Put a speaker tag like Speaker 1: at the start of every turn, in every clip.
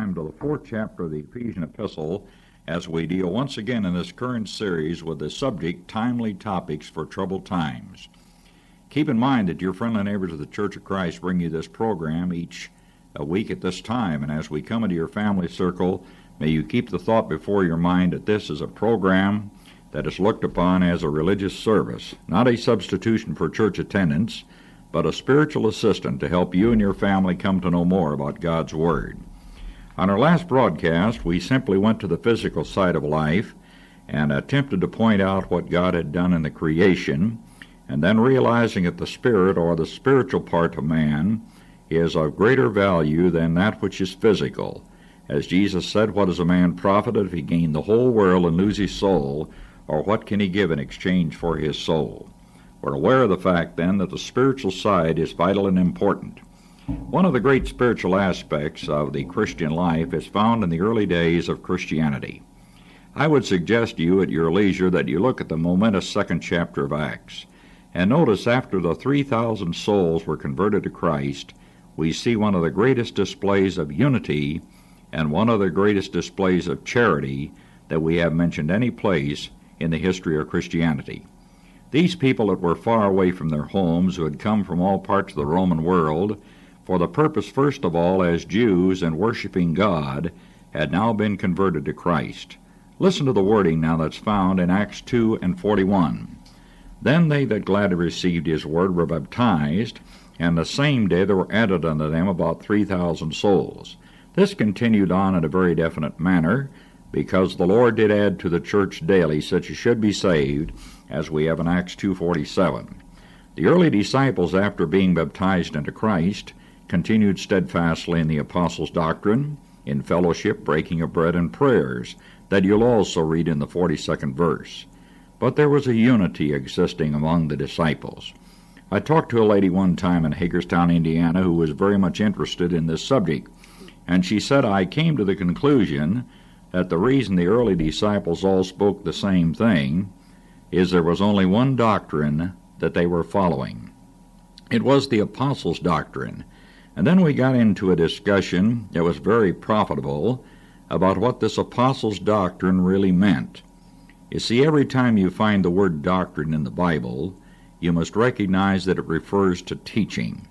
Speaker 1: time to the fourth chapter of the Ephesian epistle as we deal once again in this current series with the subject, Timely Topics for Troubled Times. Keep in mind that your friendly neighbors of the Church of Christ bring you this program each week at this time, and as we come into your family circle, may you keep the thought before your mind that this is a program that is looked upon as a religious service, not a substitution for church attendance, but a spiritual assistant to help you and your family come to know more about God's Word. On our last broadcast, we simply went to the physical side of life and attempted to point out what God had done in the creation, and then realizing that the spirit, or the spiritual part of man, is of greater value than that which is physical. As Jesus said, "What is a man profited if he gain the whole world and lose his soul, or what can he give in exchange for his soul?" We're aware of the fact, then, that the spiritual side is vital and important. One of the great spiritual aspects of the Christian life is found in the early days of Christianity. I would suggest to you at your leisure that you look at the momentous second chapter of Acts, and notice after the 3,000 souls were converted to Christ, we see one of the greatest displays of unity and one of the greatest displays of charity that we have mentioned any place in the history of Christianity. These people that were far away from their homes, who had come from all parts of the Roman world, for the purpose first of all as Jews and worshiping God, had now been converted to Christ. Listen to the wording now that's found in Acts 2 and 41. "Then they that gladly received his word were baptized, and the same day there were added unto them about 3,000 souls." This continued on in a very definite manner, because the Lord did add to the church daily such as should be saved, as we have in Acts 2:47. The early disciples, after being baptized into Christ, continued steadfastly in the apostles' doctrine, in fellowship, breaking of bread, and prayers, that you'll also read in the 42nd verse. But there was a unity existing among the disciples. I talked to a lady one time in Hagerstown, Indiana, who was very much interested in this subject, and she said, "I came to the conclusion that the reason the early disciples all spoke the same thing is there was only one doctrine that they were following. It was the apostles' doctrine." And then we got into a discussion that was very profitable about what this apostles' doctrine really meant. You see, every time you find the word doctrine in the Bible, you must recognize that it refers to teaching.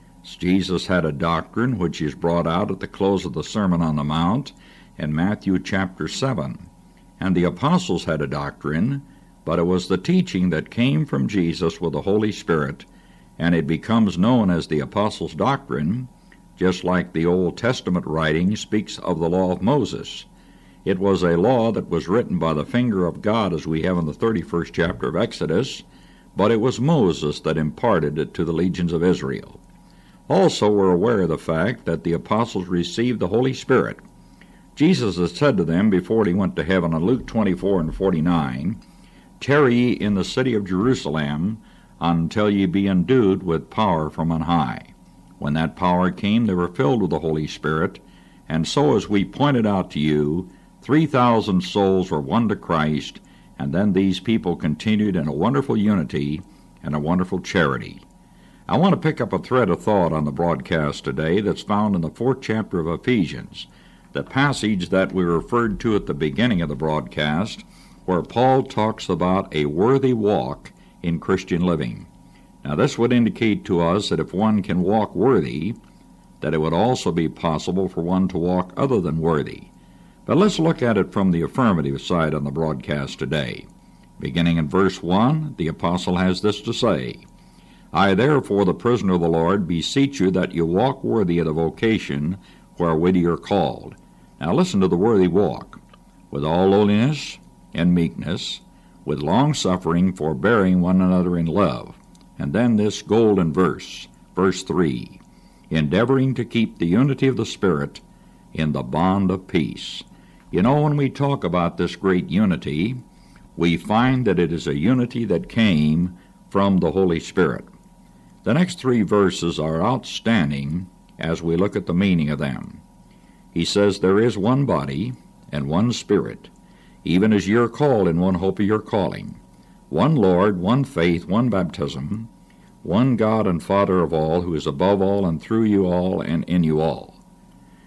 Speaker 1: Jesus had a doctrine which is brought out at the close of the Sermon on the Mount in Matthew chapter 7. And the apostles had a doctrine, but it was the teaching that came from Jesus with the Holy Spirit, and it becomes known as the apostles' doctrine, just like the Old Testament writing speaks of the law of Moses. It was a law that was written by the finger of God, as we have in the 31st chapter of Exodus, but it was Moses that imparted it to the legions of Israel. Also, we're aware of the fact that the apostles received the Holy Spirit. Jesus had said to them before he went to heaven in Luke 24 and 49, "Tarry ye in the city of Jerusalem until ye be endued with power from on high." When that power came, they were filled with the Holy Spirit, and so, as we pointed out to you, 3,000 souls were won to Christ, and then these people continued in a wonderful unity and a wonderful charity. I want to pick up a thread of thought on the broadcast today that's found in the 4th chapter of Ephesians, the passage that we referred to at the beginning of the broadcast, where Paul talks about a worthy walk in Christian living. Now, this would indicate to us that if one can walk worthy, that it would also be possible for one to walk other than worthy. But let's look at it from the affirmative side on the broadcast today. Beginning in verse 1, the apostle has this to say, "I therefore, the prisoner of the Lord, beseech you that you walk worthy of the vocation wherewith you are called." Now listen to the worthy walk. "With all lowliness and meekness, with long-suffering, forbearing one another in love." And then this golden verse, verse 3, "endeavoring to keep the unity of the Spirit in the bond of peace." You know, when we talk about this great unity, we find that it is a unity that came from the Holy Spirit. The next 3 verses are outstanding as we look at the meaning of them. He says, "There is one body and one Spirit, even as ye are called in one hope of your calling. One Lord, one faith, one baptism, one God and Father of all, who is above all and through you all and in you all."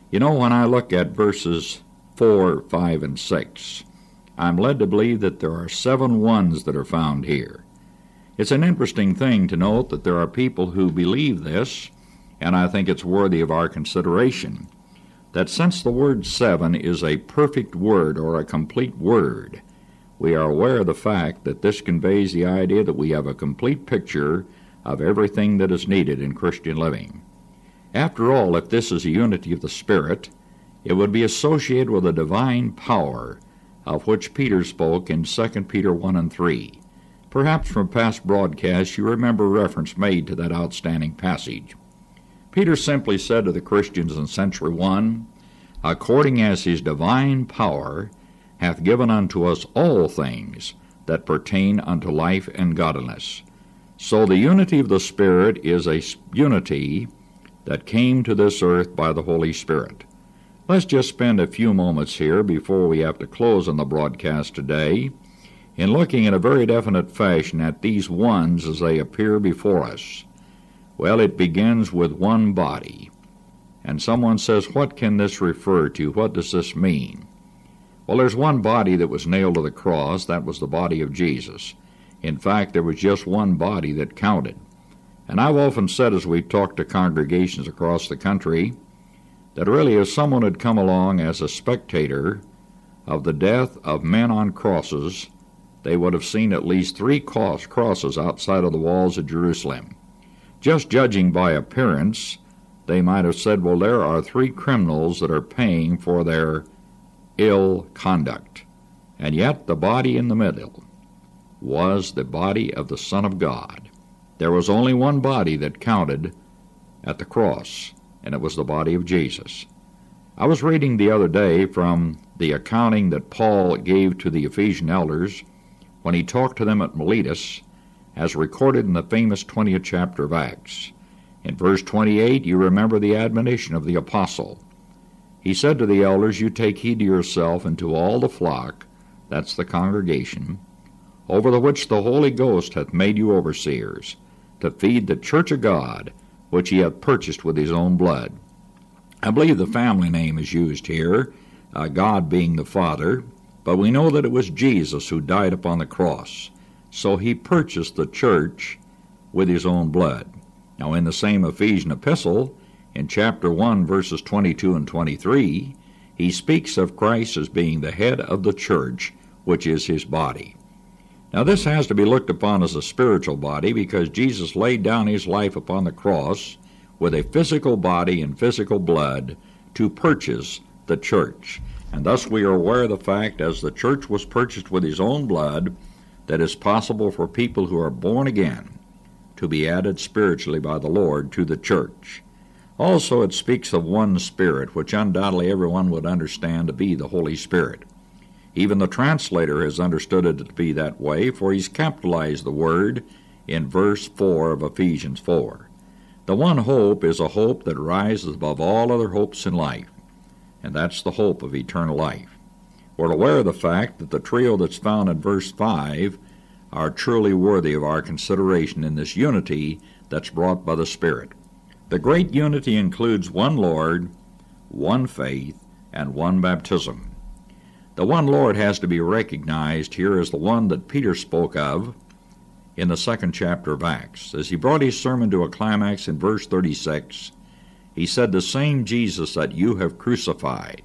Speaker 1: You know, when I look at verses 4, 5, and 6, I'm led to believe that there are 7 ones that are found here. It's an interesting thing to note that there are people who believe this, and I think it's worthy of our consideration, that since the word 7 is a perfect word or a complete word, we are aware of the fact that this conveys the idea that we have a complete picture of everything that is needed in Christian living. After all, if this is a unity of the Spirit, it would be associated with a divine power of which Peter spoke in 2 Peter 1 and 3. Perhaps from past broadcasts you remember reference made to that outstanding passage. Peter simply said to the Christians in Century 1, "According as his divine power hath given unto us all things that pertain unto life and godliness." So the unity of the Spirit is a unity that came to this earth by the Holy Spirit. Let's just spend a few moments here before we have to close on the broadcast today in looking in a very definite fashion at these ones as they appear before us. Well, it begins with one body. And someone says, what can this refer to? What does this mean? Well, there's one body that was nailed to the cross. That was the body of Jesus. In fact, there was just one body that counted. And I've often said as we've talked to congregations across the country that really if someone had come along as a spectator of the death of men on crosses, they would have seen at least 3 crosses outside of the walls of Jerusalem. Just judging by appearance, they might have said, well, there are 3 criminals that are paying for their ill conduct. And yet the body in the middle was the body of the Son of God. There was only one body that counted at the cross, and it was the body of Jesus. I was reading the other day from the accounting that Paul gave to the Ephesian elders when he talked to them at Miletus, as recorded in the famous 20th chapter of Acts. In verse 28, you remember the admonition of the apostle. He said to the elders, you take heed to yourself and to all the flock, that's the congregation, over the which the Holy Ghost hath made you overseers, to feed the church of God, which he hath purchased with his own blood. I believe the family name is used here, God being the Father, but we know that it was Jesus who died upon the cross. So he purchased the church with his own blood. Now in the same Ephesian epistle, in chapter 1, verses 22 and 23, he speaks of Christ as being the head of the church, which is his body. Now this has to be looked upon as a spiritual body because Jesus laid down his life upon the cross with a physical body and physical blood to purchase the church. And thus we are aware of the fact, as the church was purchased with his own blood, that it's possible for people who are born again to be added spiritually by the Lord to the church. Also it speaks of one Spirit, which undoubtedly everyone would understand to be the Holy Spirit. Even the translator has understood it to be that way, for he's capitalized the word in verse 4 of Ephesians 4. The one hope is a hope that rises above all other hopes in life, and that's the hope of eternal life. We're aware of the fact that the trio that's found in verse 5 are truly worthy of our consideration in this unity that's brought by the Spirit. The great unity includes one Lord, one faith, and one baptism. The one Lord has to be recognized here as the one that Peter spoke of in the 2nd chapter of Acts. As he brought his sermon to a climax in verse 36, he said, the same Jesus that you have crucified,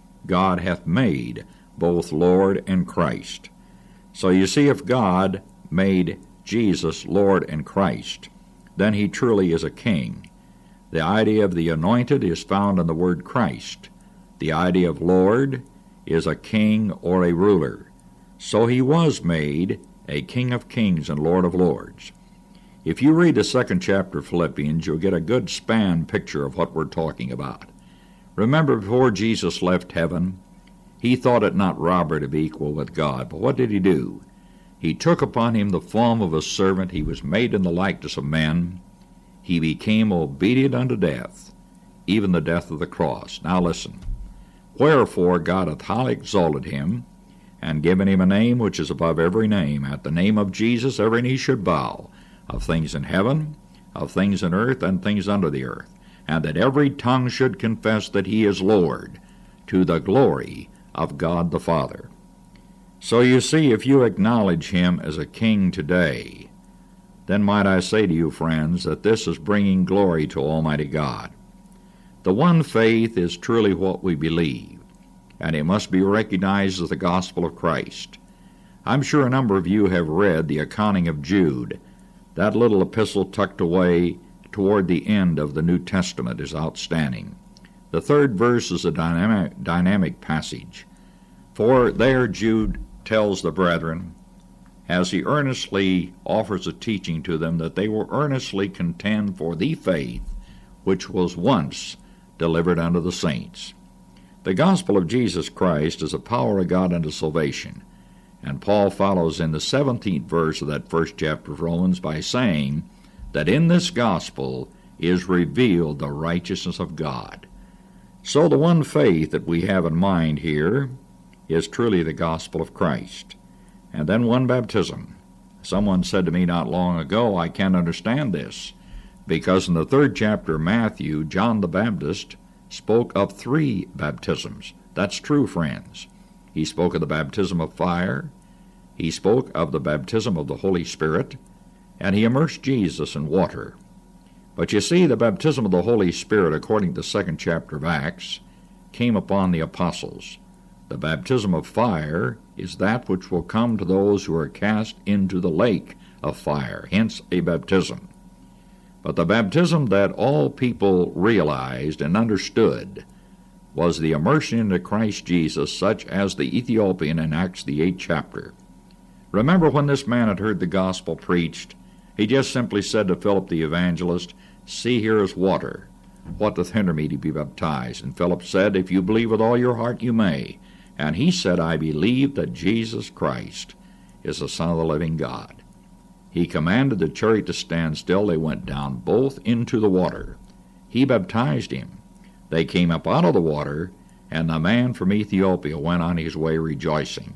Speaker 1: God hath made both Lord and Christ. So you see, if God made Jesus Lord and Christ, then he truly is a king. The idea of the anointed is found in the word Christ. The idea of Lord is a king or a ruler. So he was made a King of Kings and Lord of Lords. If you read the 2nd chapter of Philippians, you'll get a good span picture of what we're talking about. Remember, before Jesus left heaven, he thought it not robbery to be equal with God. But what did he do? He took upon him the form of a servant. He was made in the likeness of men. He became obedient unto death, even the death of the cross. Now listen. Wherefore God hath highly exalted him, and given him a name which is above every name. At the name of Jesus every knee should bow, of things in heaven, of things in earth, and things under the earth. and that every tongue should confess that he is Lord, to the glory of God the Father. So you see, if you acknowledge him as a king today, then might I say to you, friends, that this is bringing glory to Almighty God. The one faith is truly what we believe, and it must be recognized as the gospel of Christ. I'm sure a number of you have read the accounting of Jude. That little epistle tucked away toward the end of the New Testament is outstanding. The third verse is a dynamic passage. For there Jude tells the brethren, as he earnestly offers a teaching to them, that they will earnestly contend for the faith which was once delivered unto the saints. The gospel of Jesus Christ is a power of God unto salvation. And Paul follows in the 17th verse of that first chapter of Romans by saying that in this gospel is revealed the righteousness of God. So the one faith that we have in mind here is truly the gospel of Christ. And then one baptism. Someone said to me not long ago, I can't understand this, because in the 3rd chapter of Matthew, John the Baptist spoke of 3 baptisms. That's true, friends. He spoke of the baptism of fire, he spoke of the baptism of the Holy Spirit, and he immersed Jesus in water. But you see, the baptism of the Holy Spirit, according to the 2nd chapter of Acts, came upon the apostles. The baptism of fire is that which will come to those who are cast into the lake of fire, hence a baptism. But the baptism that all people realized and understood was the immersion into Christ Jesus, such as the Ethiopian in Acts the 8th chapter. Remember when this man had heard the gospel preached, he just simply said to Philip the evangelist, See, here is water. What doth hinder me to be baptized? And Philip said, If you believe with all your heart, you may. And he said, I believe that Jesus Christ is the Son of the living God. He commanded the chariot to stand still. They went down both into the water. He baptized him. They came up out of the water, and the man from Ethiopia went on his way rejoicing.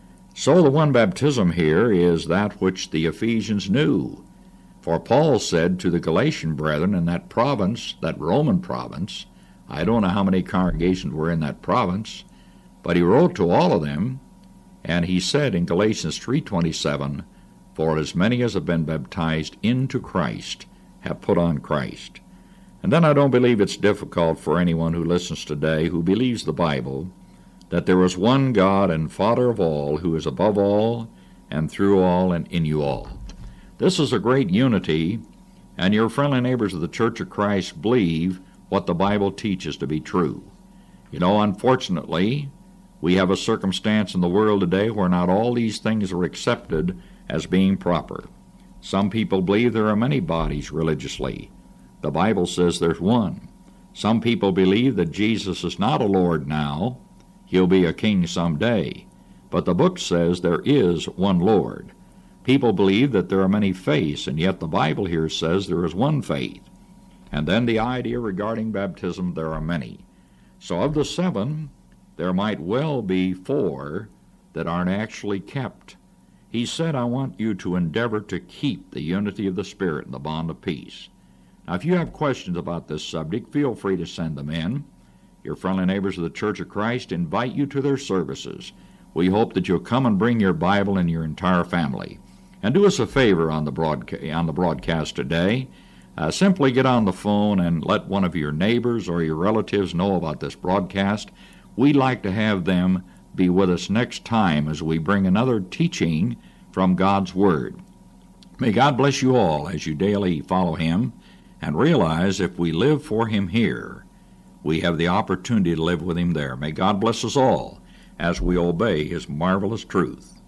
Speaker 1: So the one baptism here is that which the Ephesians knew. For Paul said to the Galatian brethren in that province, that Roman province, I don't know how many congregations were in that province, but he wrote to all of them, and he said in Galatians 3:27, For as many as have been baptized into Christ have put on Christ. And then I don't believe it's difficult for anyone who listens today who believes the Bible that there is one God and Father of all, who is above all and through all and in you all. This is a great unity, and your friendly neighbors of the Church of Christ believe what the Bible teaches to be true. You know, unfortunately, we have a circumstance in the world today where not all these things are accepted as being proper. Some people believe there are many bodies religiously. The Bible says there's one. Some people believe that Jesus is not a Lord now. He'll be a king someday. But the book says there is one Lord. People believe that there are many faiths, and yet the Bible here says there is one faith. And then the idea regarding baptism, there are many. So of the 7, there might well be 4 that aren't actually kept. He said, I want you to endeavor to keep the unity of the Spirit and the bond of peace. Now, if you have questions about this subject, feel free to send them in. Your friendly neighbors of the Church of Christ invite you to their services. We hope that you'll come and bring your Bible and your entire family. And do us a favor on the broadcast today. Simply get on the phone and let one of your neighbors or your relatives know about this broadcast. We'd like to have them be with us next time as we bring another teaching from God's Word. May God bless you all as you daily follow Him and realize if we live for Him here, we have the opportunity to live with Him there. May God bless us all as we obey His marvelous truth.